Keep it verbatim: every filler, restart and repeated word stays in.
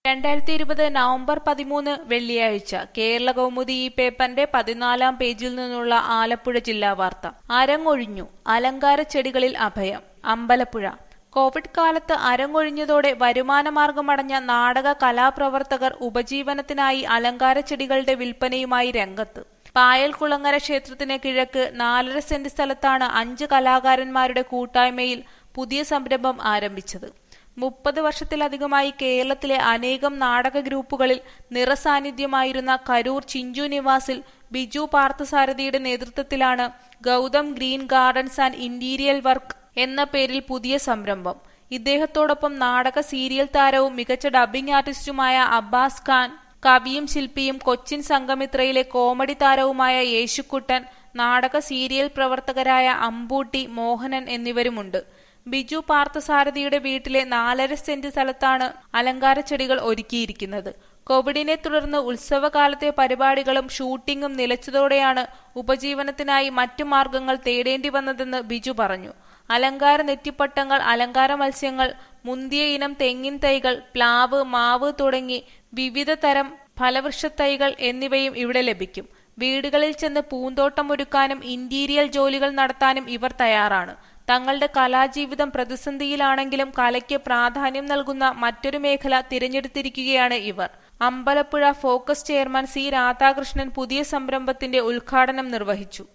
രണ്ടായിരത്തി ഇരുപത് നവംബർ പതിമൂന്ന് വെള്ളിയാഴ്ച കേരളകൗമുദി ഈ പേപ്പറിന്റെ പതിനാലാം പേജിൽ നിന്നുള്ള ആലപ്പുഴ ജില്ലാ വാർത്ത. അരങ്ങൊഴിഞ്ഞു അലങ്കാര ചെടികളിൽ അഭയം. അമ്പലപ്പുഴ. കോവിഡ് കാലത്ത് അരങ്ങൊഴിഞ്ഞതോടെ വരുമാനമാർഗമടഞ്ഞ നാടക കലാപ്രവർത്തകർ ഉപജീവനത്തിനായി അലങ്കാര ചെടികളുടെ വിൽപ്പനയുമായി രംഗത്ത്. പായൽകുളങ്ങര ക്ഷേത്രത്തിന് കിഴക്ക് നാലര സെന്റ് സ്ഥലത്താണ് അഞ്ച് കലാകാരന്മാരുടെ കൂട്ടായ്മയിൽ പുതിയ സംരംഭം ആരംഭിച്ചത്. മുപ്പത് വർഷത്തിലധികമായി കേരളത്തിലെ അനേകം നാടക ഗ്രൂപ്പുകളിൽ നിറസാന്നിധ്യമായിരുന്ന കരൂർ ചിഞ്ചു നിവാസിൽ ബിജു പാർത്ഥസാരഥിയുടെ നേതൃത്വത്തിലാണ് Gautham green gardens and interial work എന്ന പേരിൽ പുതിയ സംരംഭം. ഇദ്ദേഹത്തോടൊപ്പം നാടക സീരിയൽ താരവും മികച്ച ഡബ്ബിംഗ് ആർട്ടിസ്റ്റുമായ അബ്ബാസ് ഖാൻ, കവിയും ശില്പിയും കൊച്ചിൻ സംഘമിത്രയിലെ കോമഡി താരവുമായ യേശുക്കുട്ടൻ, നാടക സീരിയൽ പ്രവർത്തകരായ അമ്പൂട്ടി, മോഹനൻ എന്നിവരുമുണ്ട്. ബിജു പാർത്ഥസാരഥിയുടെ വീട്ടിലെ നാലര സെന്റ് സ്ഥലത്താണ് അലങ്കാര ചെടികൾ ഒരുക്കിയിരിക്കുന്നത്. കോവിഡിനെ തുടർന്ന് ഉത്സവകാലത്തെ പരിപാടികളും ഷൂട്ടിംഗും നിലച്ചതോടെയാണ് ഉപജീവനത്തിനായി മറ്റു മാർഗങ്ങൾ തേടേണ്ടി വന്നതെന്ന് ബിജു പറഞ്ഞു. അലങ്കാര നെറ്റിപ്പട്ടങ്ങൾ, അലങ്കാര മത്സ്യങ്ങൾ, മുന്തിയ ഇനം തെങ്ങിൻ തൈകൾ, പ്ലാവ്, മാവ് തുടങ്ങി വിവിധ തരം ഫലവൃക്ഷത്തൈകൾ എന്നിവയും ഇവിടെ ലഭിക്കും. വീടുകളിൽ ചെന്ന് പൂന്തോട്ടം ഒരുക്കാനും ഇന്റീരിയൽ ജോലികൾ നടത്താനും ഇവർ തയ്യാറാണ്. തങ്ങളുടെ കലാജീവിതം പ്രതിസന്ധിയിലാണെങ്കിലും കലയ്ക്ക് പ്രാധാന്യം നൽകുന്ന മറ്റൊരു മേഖല തിരഞ്ഞെടുത്തിരിക്കുകയാണ് ഇവർ. Ambalapuzha focus chairman C Radhakrishnan പുതിയ സംരംഭത്തിന്റെ ഉദ്ഘാടനം നിർവഹിച്ചു.